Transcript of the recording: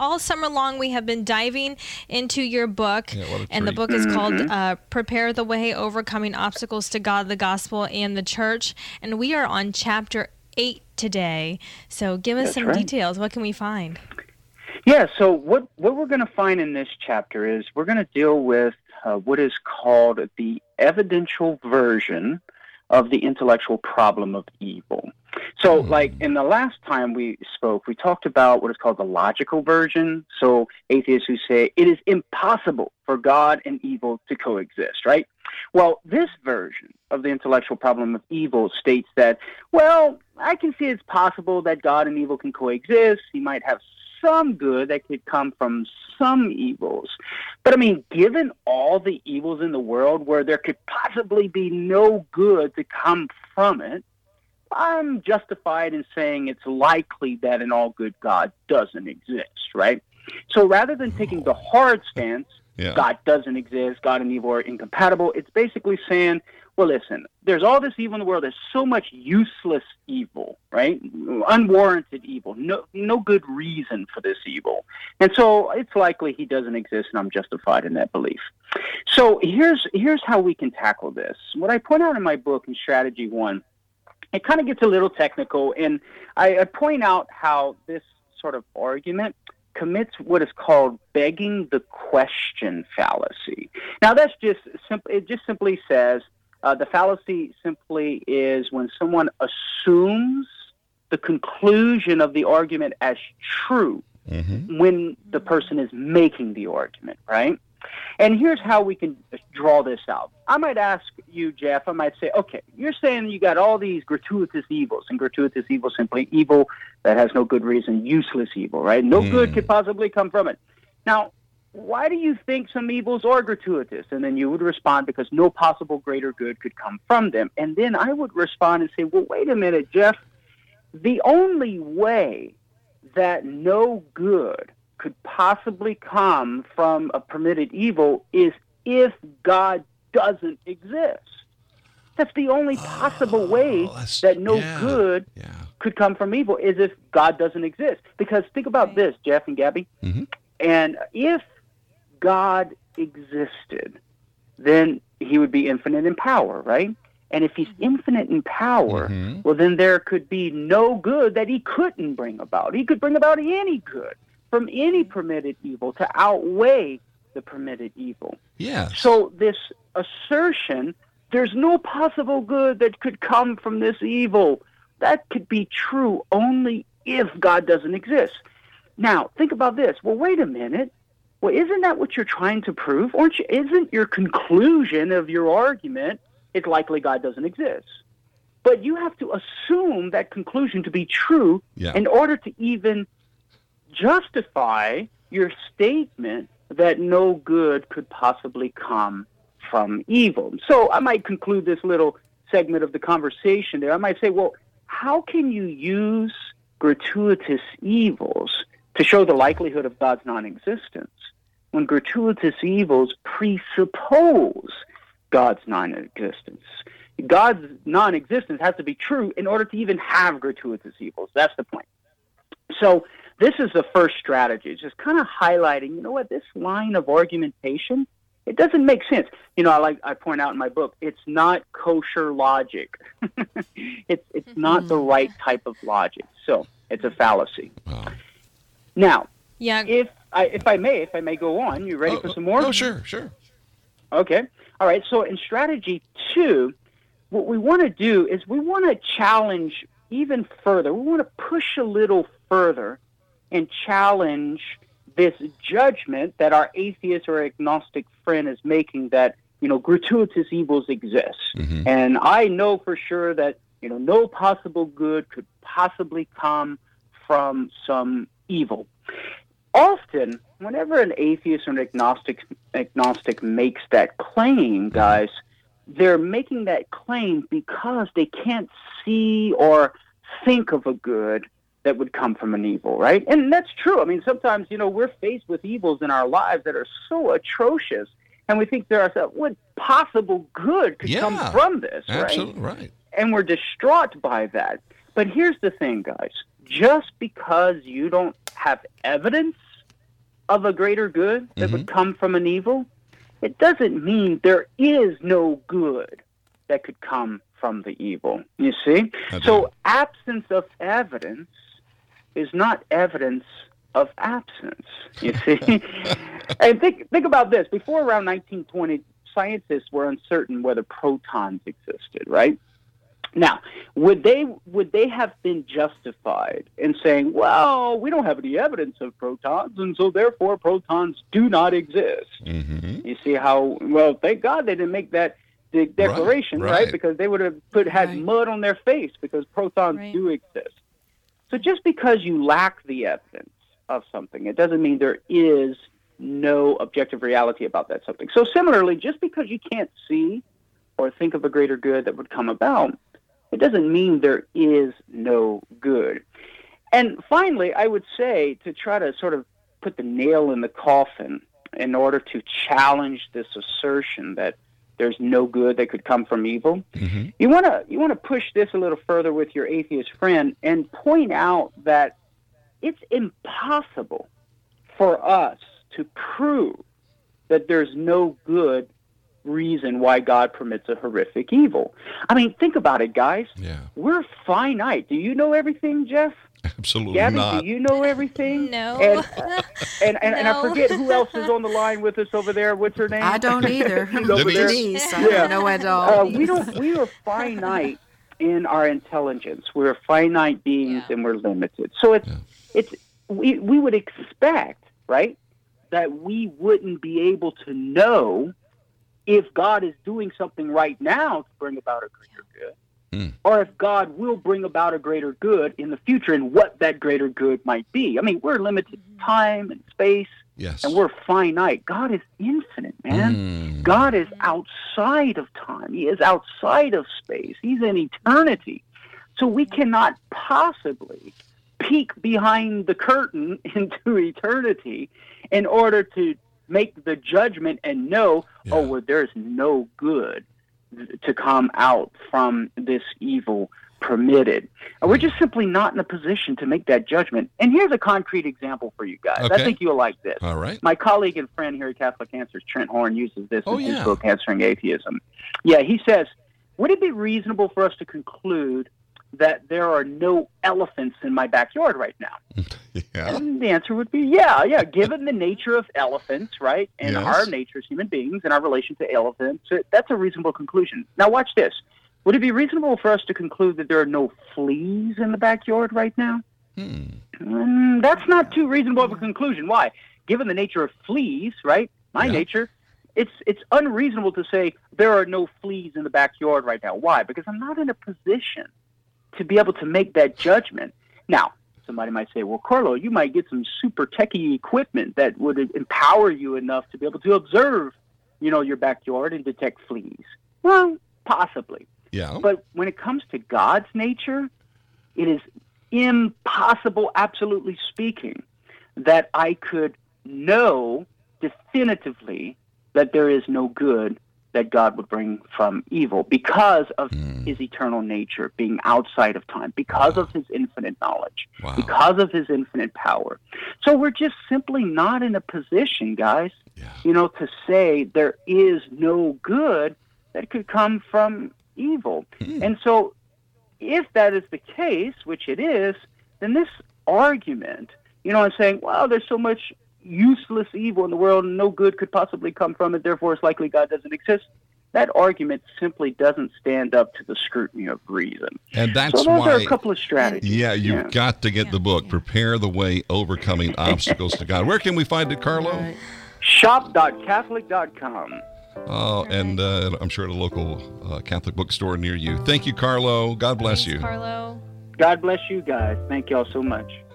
all summer long we have been diving into your book, and the treat. book is called Prepare the Way, Overcoming Obstacles to God, the Gospel, and the Church, and we are on chapter 8 today. So give us some details. What can we find? Yeah, so what we're going to find in this chapter is we're going to deal with what is called the evidential version of the intellectual problem of evil. So, like in the last time we spoke, we talked about what is called the logical version. So atheists who say it is impossible for God and evil to coexist, right? Well, this version of the intellectual problem of evil states that, well, I can see it's possible that God and evil can coexist. He might have some good that could come from some evils. But I mean, given all the evils in the world where there could possibly be no good to come from it, I'm justified in saying it's likely that an all-good God doesn't exist, right? So rather than taking the hard stance, God doesn't exist, God and evil are incompatible, it's basically saying, well, listen, there's all this evil in the world. There's so much useless evil, right? Unwarranted evil. No good reason for this evil. And so it's likely he doesn't exist, and I'm justified in that belief. So here's how we can tackle this. What I point out in my book in Strategy 1, it kind of gets a little technical, and I point out how this sort of argument commits what is called begging the question fallacy. Now, that's just simple. It just simply says, the fallacy simply is when someone assumes the conclusion of the argument as true when the person is making the argument, right? And here's how we can draw this out. I might ask you, Jeff, I might say, okay, you're saying you got all these gratuitous evils, and gratuitous evil simply evil that has no good reason, useless evil, right? No good could possibly come from it. Now, why do you think some evils are gratuitous? And then you would respond, because no possible greater good could come from them. And then I would respond and say, well, wait a minute, Jeff. The only way that no good could possibly come from a permitted evil is if God doesn't exist. That's the only possible way that no good could come from evil, is if God doesn't exist. Because think about this, Jeff and Gabby. And if God existed, then he would be infinite in power, right? And if he's infinite in power, well, then there could be no good that he couldn't bring about. He could bring about any good from any permitted evil to outweigh the permitted evil. Yes. So this assertion, there's no possible good that could come from this evil, that could be true only if God doesn't exist. Now, think about this. Well, wait a minute. Well, isn't that what you're trying to prove? Isn't your conclusion of your argument it's likely God doesn't exist? But you have to assume that conclusion to be true in order to even justify your statement that no good could possibly come from evil. So I might conclude this little segment of the conversation there. I might say, well, how can you use gratuitous evils to show the likelihood of God's non-existence when gratuitous evils presuppose God's non-existence? God's non-existence has to be true in order to even have gratuitous evils. That's the point. So this is the first strategy, just kind of highlighting, you know what, this line of argumentation, it doesn't make sense. You know, I point out in my book, it's not kosher logic. It's not the right type of logic. So it's a fallacy. Wow. Now, if I may go on, you ready for some more? Oh, sure. Okay. All right. So in strategy 2, what we want to do is we want to challenge even further. We want to push a little further and challenge this judgment that our atheist or agnostic friend is making, that, you know, gratuitous evils exist. And I know for sure that, you know, no possible good could possibly come from some evil. Often, whenever an atheist or an agnostic makes that claim, guys, they're making that claim because they can't see or think of a good that would come from an evil, right? And that's true. I mean, sometimes, you know, we're faced with evils in our lives that are so atrocious, and we think to ourselves, what possible good could come from this, right? Absolutely right. And we're distraught by that. But here's the thing, guys. Just because you don't have evidence of a greater good that would come from an evil, it doesn't mean there is no good that could come from the evil. You see? So absence of evidence is not evidence of absence. You see? And think about this. Before around 1920, scientists were uncertain whether protons existed, right? Now, would they have been justified in saying, well, we don't have any evidence of protons, and so therefore protons do not exist? Mm-hmm. You see how, well, thank God they didn't make that declaration, right? Because they would have had mud on their face because protons do exist. So just because you lack the evidence of something, it doesn't mean there is no objective reality about that something. So similarly, just because you can't see or think of a greater good that would come about, it doesn't mean there is no good. And finally, I would say, to try to sort of put the nail in the coffin in order to challenge this assertion that there's no good that could come from evil, you want to push this a little further with your atheist friend and point out that it's impossible for us to prove that there's no good reason why God permits a horrific evil. I mean, think about it, guys. Yeah. We're finite. Do you know everything, Jeff? Absolutely Gabby, not. Do you know everything? No. And I forget who else is on the line with us over there. What's her name? I don't either. Denise. I don't know at all. We are finite in our intelligence. We're finite beings and we're limited. So we would expect, right, that we wouldn't be able to know if God is doing something right now to bring about a greater good, or if God will bring about a greater good in the future and what that greater good might be. I mean, we're limited to time and space, and we're finite. God is infinite, man. God is outside of time. He is outside of space. He's in eternity. So we cannot possibly peek behind the curtain into eternity in order to make the judgment and know, well, there's no good to come out from this evil permitted. And we're just simply not in a position to make that judgment. And here's a concrete example for you guys. I think you'll like this. All right. My colleague and friend here at Catholic Answers, Trent Horn, uses this in his book, Answering Atheism. Yeah, he says, would it be reasonable for us to conclude that there are no elephants in my backyard right now? And the answer would be yeah. Given the nature of elephants, right, and our nature as human beings and our relation to elephants, that's a reasonable conclusion. Now watch this. Would it be reasonable for us to conclude that there are no fleas in the backyard right now? That's not too reasonable of a conclusion. Why? Given the nature of fleas, right, my nature, it's unreasonable to say there are no fleas in the backyard right now. Why? Because I'm not in a position to be able to make that judgment. Now, somebody might say, well, Carlo, you might get some super techie equipment that would empower you enough to be able to observe, your backyard and detect fleas. Well, possibly. Yeah. But when it comes to God's nature, it is impossible, absolutely speaking, that I could know definitively that there is no good that God would bring from evil because of his eternal nature, being outside of time, because of his infinite knowledge, because of his infinite power. So we're just simply not in a position, guys, to say there is no good that could come from evil. And so if that is the case, which it is, then this argument, I'm saying, well, there's so much useless evil in the world and no good could possibly come from it, therefore it's likely God doesn't exist. That argument simply doesn't stand up to the scrutiny of reason. And that's so those are a couple of strategies. Yeah, you've got to get the book, Prepare the Way, Overcoming Obstacles to God. Where can we find it, Carlo? Shop.catholic.com. Oh, and I'm sure at a local Catholic bookstore near you. Thank you, Carlo. God bless you. Carlo. God bless you guys. Thank you all so much.